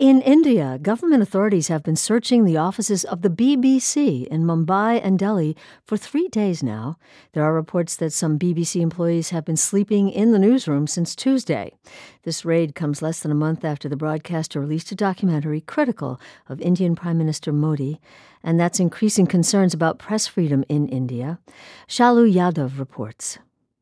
In India, government authorities have been searching the offices of the BBC in Mumbai and Delhi for 3 days now. There are reports that some BBC employees have been sleeping in the newsroom since Tuesday. This raid comes less than a month after the broadcaster released a documentary critical of Indian Prime Minister Modi, and that's increasing concerns about press freedom in India. Shalu Yadav reports.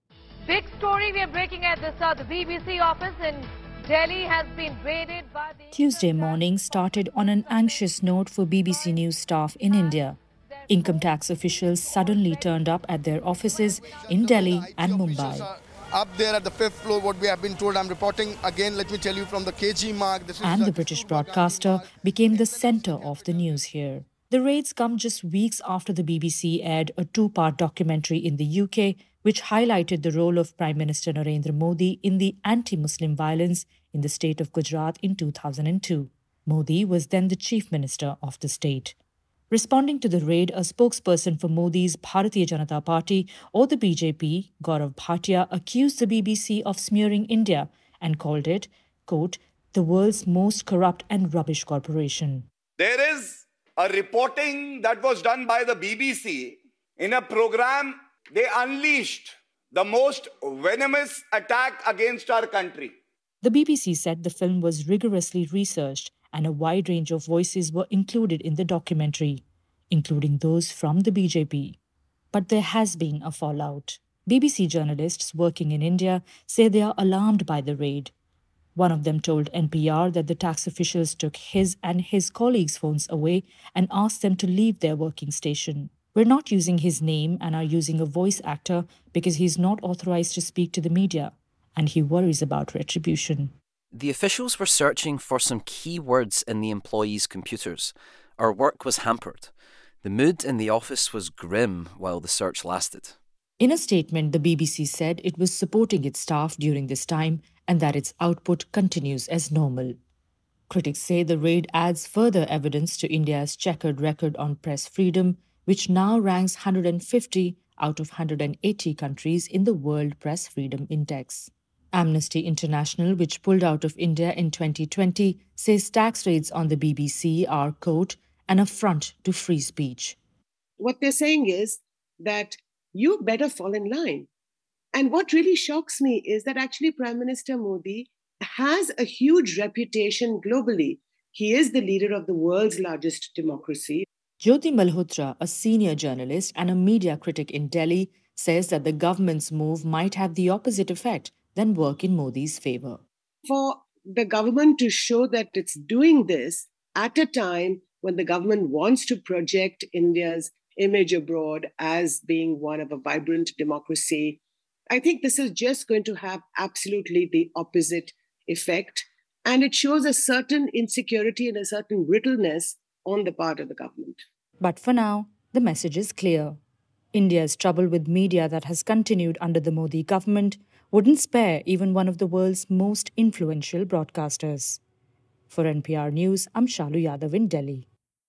Big story we are breaking at this the BBC office in Delhi has been raided by the... Tuesday morning started on an anxious note for BBC News staff in India. Income tax officials suddenly turned up at their offices in Delhi and Mumbai. Up there at the 5th floor, what we have been told, I'm reporting again, let me tell you, from the KG Mark. And the British broadcaster became the centre of the news here. The raids come just weeks after the BBC aired a 2-part documentary in the UK which highlighted the role of Prime Minister Narendra Modi in the anti-Muslim violence in the state of Gujarat in 2002. Modi was then the Chief Minister of the state. Responding to the raid, a spokesperson for Modi's Bharatiya Janata Party or the BJP, Gaurav Bhatia, accused the BBC of smearing India and called it, quote, the world's most corrupt and rubbish corporation. There is a reporting that was done by the BBC in a program. They unleashed the most venomous attack against our country. The BBC said the film was rigorously researched and a wide range of voices were included in the documentary, including those from the BJP. But there has been a fallout. BBC journalists working in India say they are alarmed by the raid. One of them told NPR that the tax officials took his and his colleagues' phones away and asked them to leave their working station. We're not using his name and are using a voice actor because he's not authorized to speak to the media, and he worries about retribution. The officials were searching for some key words in the employees' computers. Our work was hampered. The mood in the office was grim while the search lasted. In a statement, the BBC said it was supporting its staff during this time and that its output continues as normal. Critics say the raid adds further evidence to India's checkered record on press freedom, which now ranks 150 out of 180 countries in the World Press Freedom Index. Amnesty International, which pulled out of India in 2020, says tax raids on the BBC are, quote, an affront to free speech. What they're saying is that you better fall in line. And what really shocks me is that actually Prime Minister Modi has a huge reputation globally. He is the leader of the world's largest democracy. Jyoti Malhotra, a senior journalist and a media critic in Delhi, says that the government's move might have the opposite effect than work in Modi's favour. For the government to show that it's doing this at a time when the government wants to project India's image abroad as being one of a vibrant democracy, I think this is just going to have absolutely the opposite effect. And it shows a certain insecurity and a certain brittleness on the part of the government. But for now, the message is clear. India's trouble with media that has continued under the Modi government wouldn't spare even one of the world's most influential broadcasters. For NPR News, I'm Shalu Yadav in Delhi.